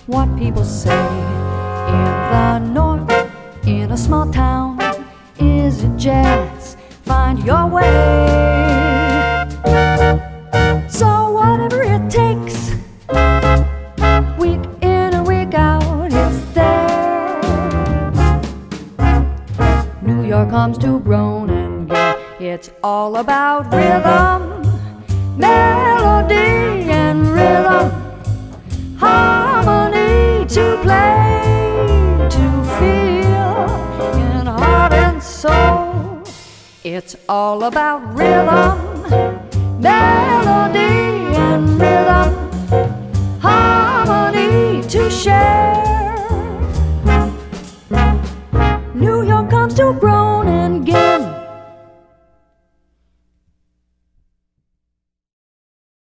what people say. In the north, in a small town, is it jazz? Find your way. So whatever it takes, week in and week out, it's there. New York comes to groan and gay. It's all about rhythm, melody and rhythm, harmony to play, to feel in heart and soul. It's all about rhythm, melody and rhythm, harmony to share. New York comes to groan and gay.